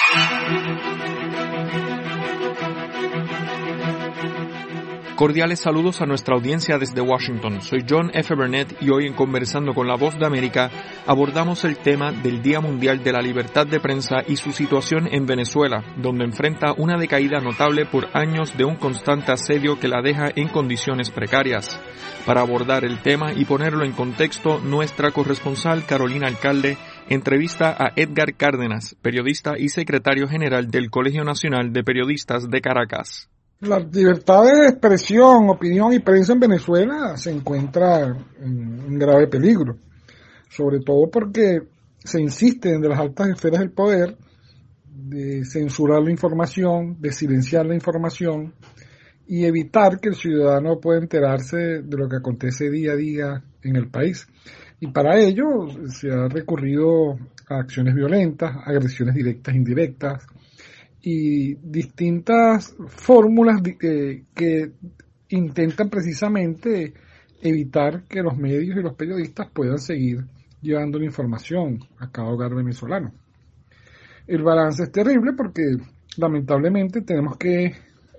Cordiales saludos a nuestra audiencia desde Washington. Soy John F. Burnett y hoy en Conversando con la Voz de América abordamos el tema del Día Mundial de la Libertad de Prensa y su situación en Venezuela, donde enfrenta una decaída notable por años de un constante asedio que la deja en condiciones precarias. Para abordar el tema y ponerlo en contexto, nuestra corresponsal Carolina Alcalde entrevista a Edgar Cárdenas, periodista y secretario general del Colegio Nacional de Periodistas de Caracas. La libertad de expresión, opinión y prensa en Venezuela se encuentra en grave peligro, sobre todo porque se insiste desde las altas esferas del poder de censurar la información, de silenciar la información y evitar que el ciudadano pueda enterarse de lo que acontece día a día en el país. Y para ello se ha recurrido a acciones violentas, agresiones directas e indirectas, y distintas fórmulas que intentan precisamente evitar que los medios y los periodistas puedan seguir llevando la información a cada hogar venezolano. El balance es terrible porque lamentablemente tenemos que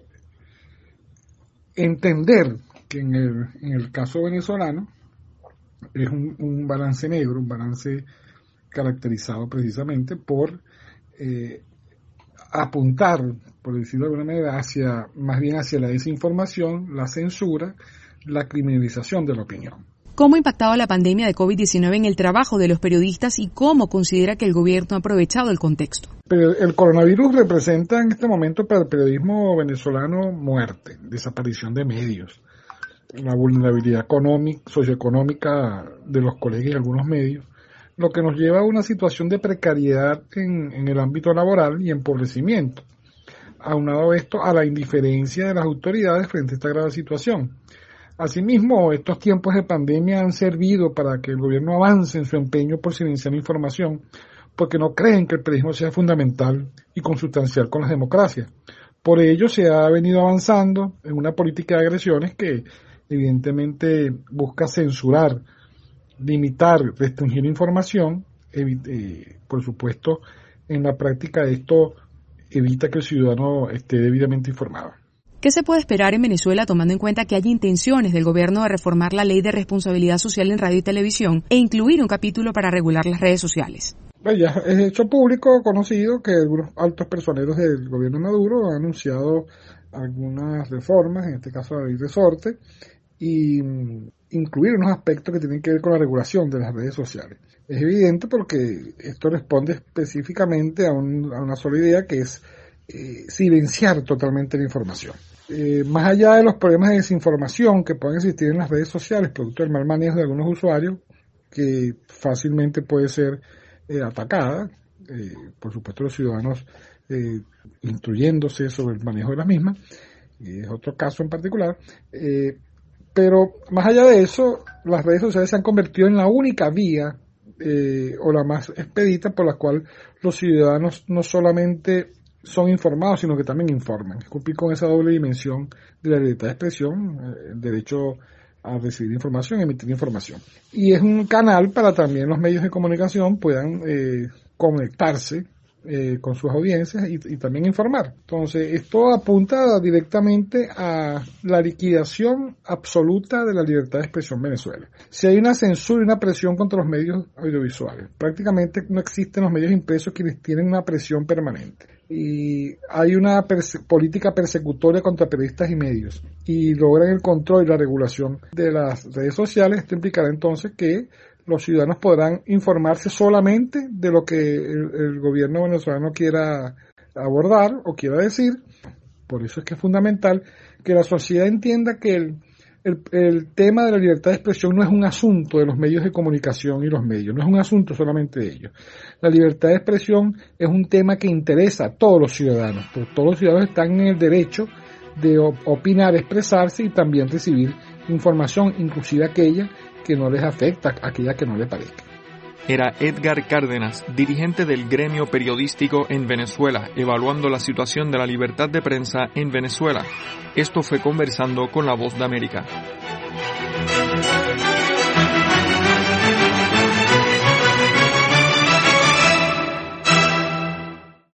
entender que en el caso venezolano es un balance negro, un balance caracterizado precisamente por apuntar, por decirlo de alguna manera, más bien hacia la desinformación, la censura, la criminalización de la opinión. ¿Cómo ha impactado la pandemia de COVID-19 en el trabajo de los periodistas y cómo considera que el gobierno ha aprovechado el contexto? Pero el coronavirus representa en este momento para el periodismo venezolano muerte, desaparición de medios, la vulnerabilidad socioeconómica de los colegas y algunos medios, lo que nos lleva a una situación de precariedad en el ámbito laboral y empobrecimiento. Aunado esto a la indiferencia de las autoridades frente a esta grave situación. Asimismo, estos tiempos de pandemia han servido para que el gobierno avance en su empeño por silenciar la información, porque no creen que el periodismo sea fundamental y consustancial con las democracias. Por ello se ha venido avanzando en una política de agresiones que evidentemente busca censurar, limitar, restringir información, por supuesto, en la práctica esto evita que el ciudadano esté debidamente informado. ¿Qué se puede esperar en Venezuela tomando en cuenta que hay intenciones del gobierno de reformar la ley de responsabilidad social en radio y televisión e incluir un capítulo para regular las redes sociales? Ya es hecho público, conocido, que algunos altos personeros del gobierno de Maduro han anunciado algunas reformas, en este caso la ley Resorte, y incluir unos aspectos que tienen que ver con la regulación de las redes sociales. Es evidente porque esto responde específicamente a una sola idea, que es silenciar totalmente la información. Más allá de los problemas de desinformación que pueden existir en las redes sociales, producto del mal manejo de algunos usuarios, que fácilmente puede ser atacada, por supuesto los ciudadanos instruyéndose sobre el manejo de las mismas, es otro caso en particular, pero más allá de eso, las redes sociales se han convertido en la única vía o la más expedita por la cual los ciudadanos no solamente son informados, sino que también informan. Cumplir con esa doble dimensión de la libertad de expresión, el derecho a recibir información, emitir información. Y es un canal para también los medios de comunicación puedan conectarse con sus audiencias y también informar. Entonces, esto apunta directamente a la liquidación absoluta de la libertad de expresión en Venezuela. Si hay una censura y una presión contra los medios audiovisuales, prácticamente no existen los medios impresos quienes tienen una presión permanente. Y hay una política persecutoria contra periodistas y medios, y logran el control y la regulación de las redes sociales. Esto implicará entonces que los ciudadanos podrán informarse solamente de lo que el gobierno venezolano quiera abordar o quiera decir. Por eso es que es fundamental que la sociedad entienda que el tema de la libertad de expresión no es un asunto de los medios de comunicación y los medios, no es un asunto solamente de ellos. La libertad de expresión es un tema que interesa a todos los ciudadanos, porque todos los ciudadanos están en el derecho de opinar, expresarse y también recibir información, inclusive aquella que no les afecta, aquella que no les parezca. Era Edgar Cárdenas, dirigente del gremio periodístico en Venezuela, evaluando la situación de la libertad de prensa en Venezuela. Esto fue Conversando con la Voz de América.